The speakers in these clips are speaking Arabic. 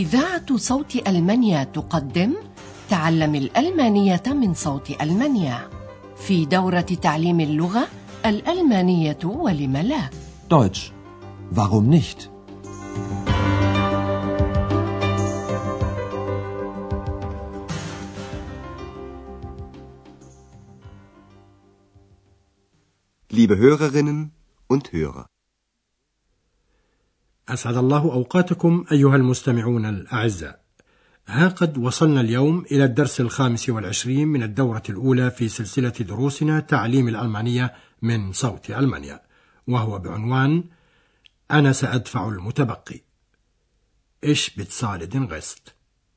إذاعة صوت ألمانيا تقدم تعلم الألمانية من صوت ألمانيا في دورة تعليم اللغة الألمانية ولم لا. Deutsch. Warum nicht? Liebe Hörerinnen und Hörer. أسعد الله أوقاتكم أيها المستمعون الأعزاء. ها قد وصلنا اليوم إلى الدرس 25 من الدورة الأولى في سلسلة دروسنا تعليم الألمانية من صوت ألمانيا، وهو بعنوان أنا سأدفع المتبقي. Ich bezahle den Rest.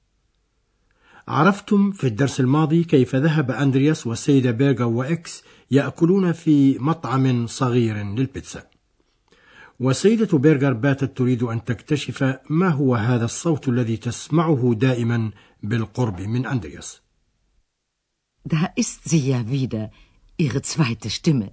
عرفتم في الدرس الماضي كيف ذهب أندرياس والسيدة بيرغر وإكس يأكلون في مطعم صغير للبيتزا، والسيدة بيرغر باتت تريد أن تكتشف ما هو هذا الصوت الذي تسمعه دائما بالقرب من أندرياس. Da ist sie ja wieder, ihre zweite Stimme.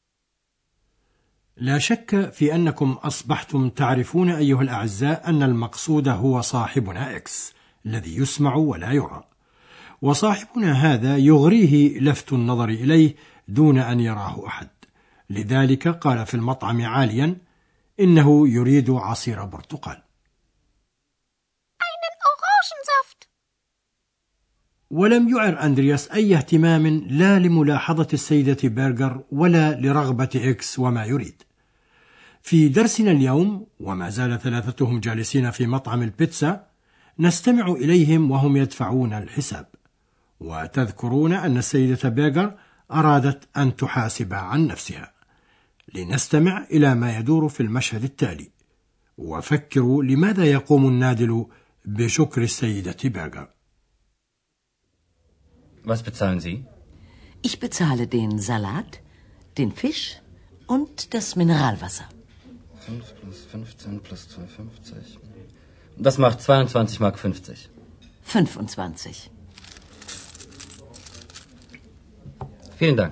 لا شك في أنكم أصبحتم تعرفون أيها الأعزاء أن المقصود هو صاحبنا إكس الذي يسمع ولا يرى، وصاحبنا هذا يغريه لفت النظر إليه دون أن يراه أحد، لذلك قال في المطعم عاليا إنه يريد عصير برتقال. ولم يعر أندرياس أي اهتمام لا لملاحظة السيدة بيرغر ولا لرغبة إكس وما يريد. في درسنا اليوم وما زال ثلاثتهم جالسين في مطعم البيتزا نستمع إليهم وهم يدفعون الحساب، وتذكرون أن السيدة بيرغر أرادت أن تحاسب عن نفسها. لنستمع إلى ما يدور في المشهد التالي، وفكروا لماذا يقوم النادل بشكر السيدة بيرغر. Was bezahlen Sie? Ich bezahle den Salat, den Fisch und das Mineralwasser. 5 plus 15 plus 2,50. Das macht 22,50 Mark. 25. Vielen Dank.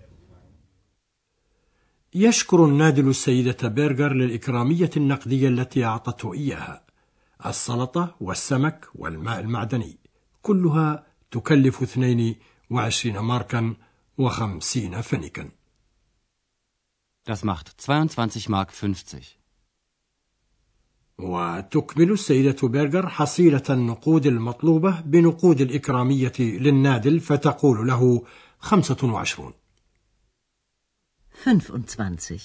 يشكر النادل السيدة بيرغر للإكرامية النقدية التي أعطته إياها، السلطة والسمك والماء المعدني، كلها تكلف 22 ماركا و50 فنكا. Das macht 22,50 Mark. وتكمل السيدة بيرغر حصيلة النقود المطلوبة بنقود الإكرامية للنادل فتقول له 25. 25.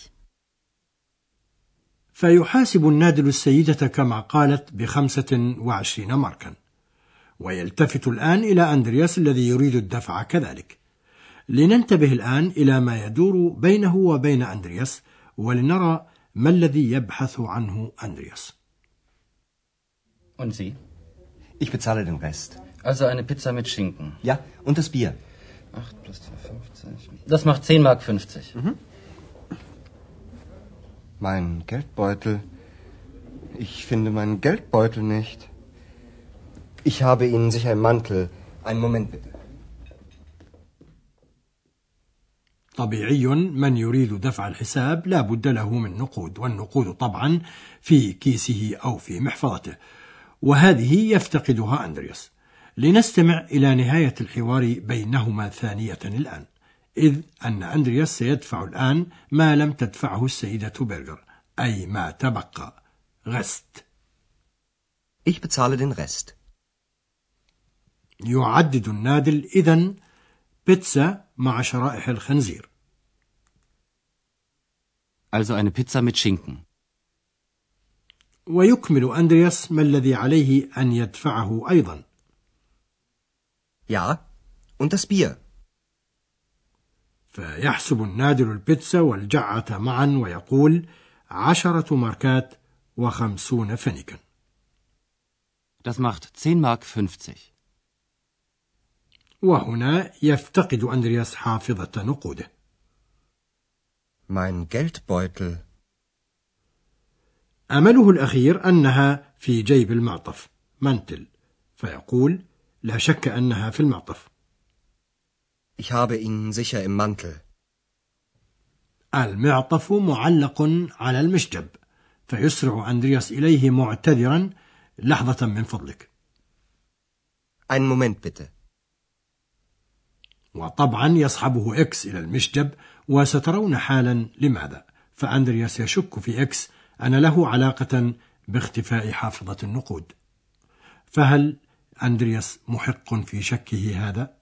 فيحاسب النادل السيدة كما قالت ب25 ماركا، ويلتفت الآن إلى أندرياس الذي يريد الدفع كذلك. لننتبه الآن إلى ما يدور بينه وبين أندرياس ولنرى ما الذي يبحث عنه أندرياس. Und Sie? Ich bezahle den Rest. Also eine Pizza mit Schinken. Ja, und das Bier. 8 plus 2,50. Das macht 10,50 Mark. Mhm. Mein Geldbeutel. Ich finde meinen Geldbeutel nicht. Ich habe ihn sicher im Mantel. Einen Moment bitte. طبيعي من يريد دفع الحساب لا بد له من نقود، والنقود طبعا في كيسه أو في محفظته، وهذه يفتقدها أندرياس. لنستمع إلى نهاية الحوار بينهما ثانية الآن، إذ أن أندرياس سيدفع الآن ما لم تدفعه السيدة بيرغر، أي ما تبقى، Rest. Ich bezahle den Rest. يعدد النادل إذن بيتزا مع شرائح الخنزير. Also eine Pizza mit Schinken. ويكمل أندرياس ما الذي عليه أن يدفعه أيضا. Ja, und das Bier. فيحسب النادل البيتزا والجعة معا ويقول 10 ماركات و50 فنكا. Das macht 10,50 Mark. وهنا يفتقد أندرياس حافظة نقوده. Mein Geldbeutel. أمله الأخير أنها في جيب المعطف منتل، فيقول لا شك أنها في المعطف. Ich habe ihn sicher im Mantel. المعطف معلق على المشجب، فيسرع أندرياس إليه معتذرا لحظة من فضلك. Einen Moment bitte. وطبعا يصحبه إكس إلى المشجب، وسترون حالا لماذا. فأندرياس يشك في إكس أن له علاقة باختفاء حافظة النقود. فهل أندرياس محق في شكه هذا؟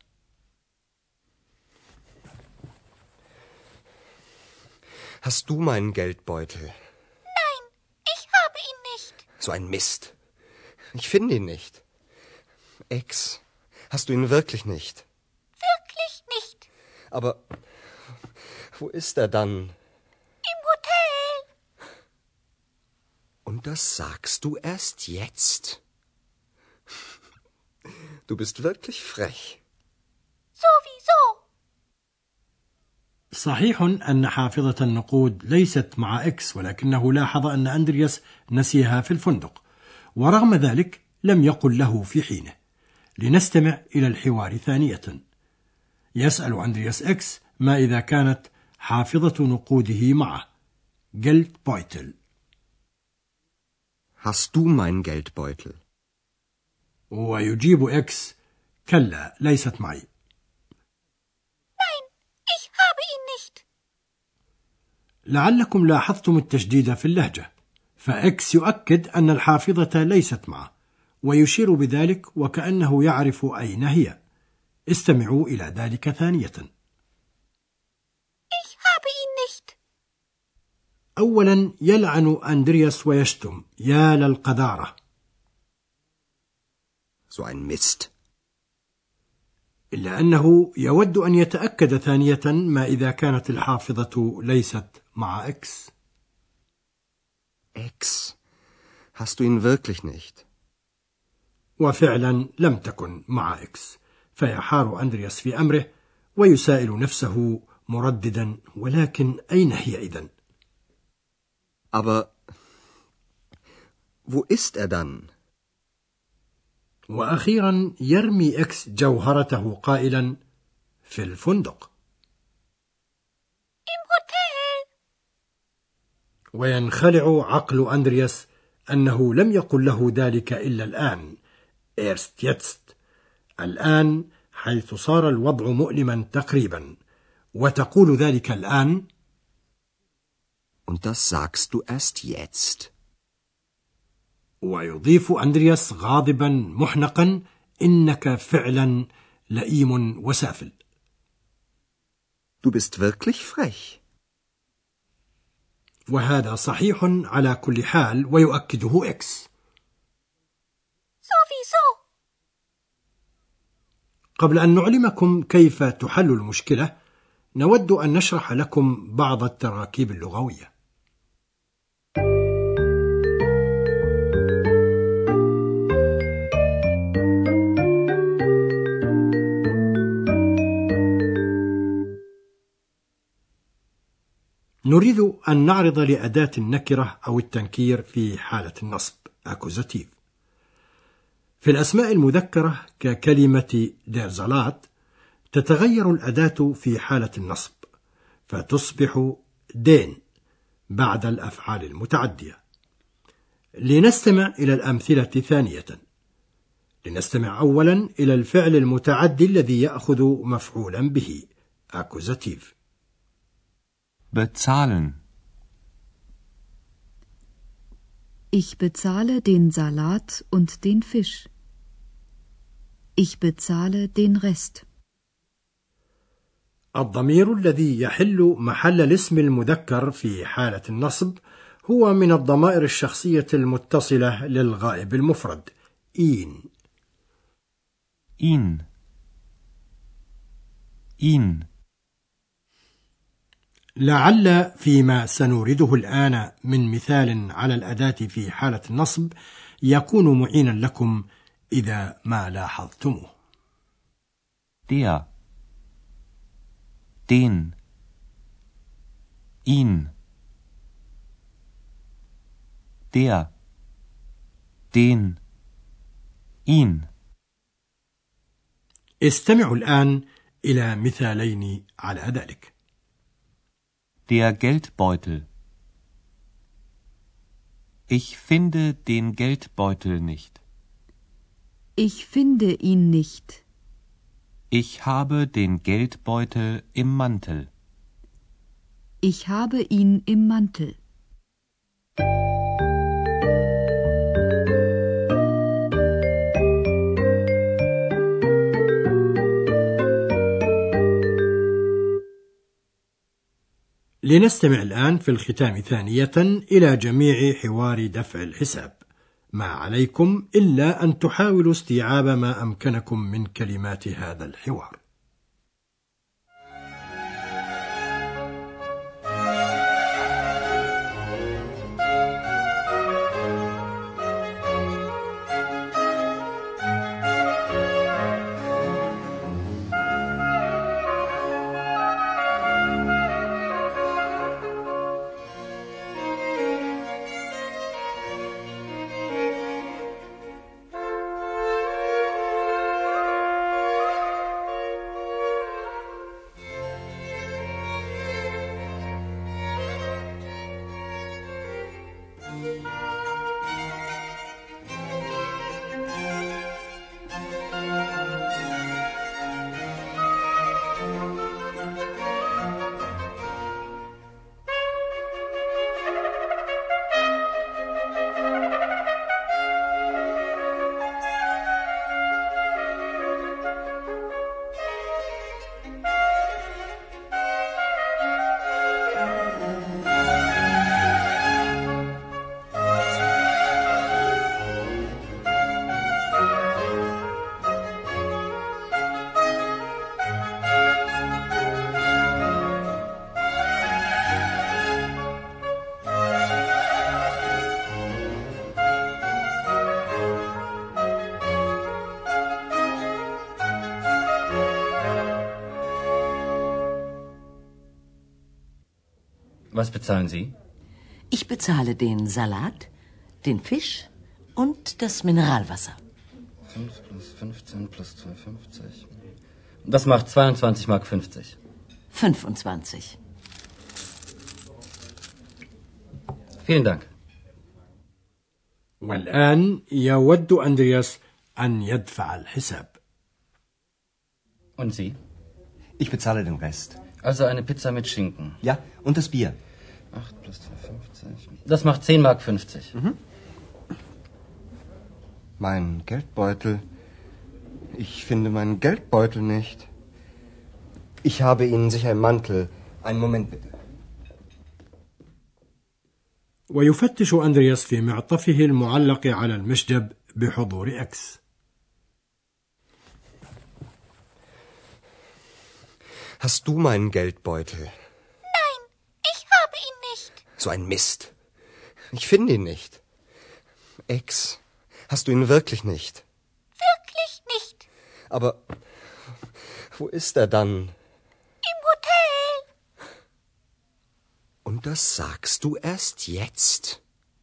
Hast du meinen Geldbeutel? Nein, ich habe ihn nicht. So ein Mist. Ich finde ihn nicht. Ex, hast du ihn wirklich nicht? Wirklich nicht. Aber wo ist er dann? Im Hotel. Und das sagst du erst jetzt? Du bist wirklich frech. Sowieso. صحيح أن حافظة النقود ليست مع إكس، ولكنه لاحظ أن أندرياس نسيها في الفندق، ورغم ذلك لم يقل له في حينه. لنستمع إلى الحوار ثانية. يسأل أندرياس إكس ما إذا كانت حافظة نقوده معه. Geldbeutel. Hast du meinen Geldbeutel? ويجيب إكس: كلا، ليست معي. Nein, ich habe ihn nicht. لعلكم لاحظتم التشديد في اللهجة، فإكس يؤكد أن الحافظة ليست معه، ويشير بذلك وكأنه يعرف أين هي. استمعوا إلى ذلك ثانية. Ich habe ihn nicht. أولا يلعن أندرياس ويشتم: يا للقذارة. So ein Mist. إلا أنه يود أن يتأكد ثانية ما إذا كانت الحافظة ليست مع إكس. Ex, hast du ihn wirklich nicht? وفعلا لم تكن مع إكس، فيحار أندرياس في أمره ويسائل نفسه مرددا: ولكن أين هي إذن؟ Aber wo ist er dann? وأخيرا يرمي إكس جوهرته قائلا: في الفندق. Im Hotel. وينخلع عقل أندرياس أنه لم يقل له ذلك إلا الآن. erst jetzt. الآن، حيث صار الوضع مؤلما تقريبا. وتقول ذلك الآن. Und das sagst du erst jetzt. ويضيف أندرياس غاضبا محنقا: إنك فعلا لئيم وسافل. Du bist wirklich frech. وهذا صحيح على كل حال، ويؤكده إكس. Sowieso. قبل أن نعلمكم كيف تحل المشكلة، نود أن نشرح لكم بعض التراكيب اللغوية. نريد أن نعرض لأداة النكرة أو التنكير في حالة النصب أكوزاتيف. في الأسماء المذكرة ككلمة دير زالات تتغير الأداة في حالة النصب فتصبح دين بعد الأفعال المتعدية. لنستمع إلى الأمثلة ثانية. لنستمع أولا إلى الفعل المتعدي الذي يأخذ مفعولا به أكوزاتيف. Bezahlen. Ich bezahle den Salat und den Fisch. Ich bezahle den Rest. الضمير الذي يحل محل الاسم المذكر في حالة النصب هو من الضمائر الشخصية المتصلة للغائب المفرد ihn. Ihn. Ihn. لعل فيما سنورده الآن من مثال على الأداة في حالة النصب يكون معينا لكم إذا ما لاحظتموه. Der. Den. Ihn. Der. Den. Ihn. استمعوا الآن إلى مثالين على ذلك. Der Geldbeutel. Ich finde den Geldbeutel nicht. Ich finde ihn nicht. Ich habe den Geldbeutel im Mantel. Ich habe ihn im Mantel. لنستمع الآن في الختام ثانية إلى جميع حوار دفع الحساب. ما عليكم إلا أن تحاولوا استيعاب ما أمكنكم من كلمات هذا الحوار. Was bezahlen Sie? Ich bezahle den Salat, den Fisch und das Mineralwasser. 5 plus 15 plus 2,50. Das macht 22 Mark 50. 25. Vielen Dank. والآن يود أندرياس أن يدفع الحساب. Und Sie? Ich bezahle den Rest. Also eine Pizza mit Schinken. Ja, und das Bier. 8 plus 2,50. Das macht 10 Mark 50. Mhm. Mein Geldbeutel. Ich finde meinen Geldbeutel nicht. Ich habe Ihnen sicher im Mantel. Einen Moment bitte. ويفتش أندرياس في معطفه المعلق على المشجب بحضور إكس. Hast du meinen Geldbeutel? Nein, ich habe ihn nicht. So ein Mist. Ich finde ihn nicht. Ex, hast du ihn wirklich nicht? Wirklich nicht. Aber wo ist er dann? Im Hotel. Und das sagst du erst jetzt?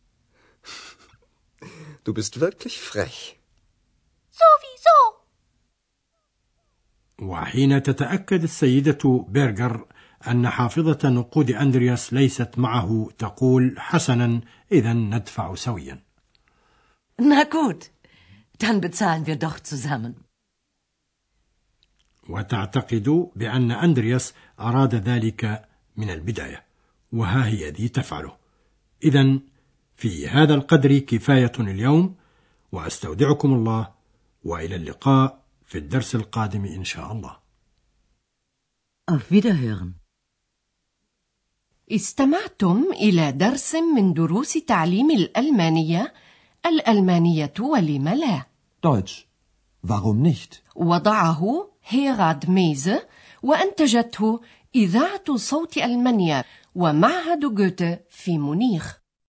Du bist wirklich frech. Sowieso. وحين تتأكد السيدة بيرغر أن حافظة نقود أندرياس ليست معه تقول حسنا إذا ندفع سويا. Na gut, dann bezahlen wir doch zusammen. وتعتقد بأن أندرياس أراد ذلك من البداية، وها هي ذي تفعله. إذن في هذا القدر كفاية اليوم، وأستودعكم الله، وإلى اللقاء في الدرس القادم إن شاء الله. Auf Wiederhören. استمعتم إلى درس من دروس تعليم الألمانية، الألمانية ولم لا. Deutsch. Warum nicht? وضعه هيراد ميزه، وأنتجته إذاعة صوت ألمانيا ومعهد جوته في مونيخ.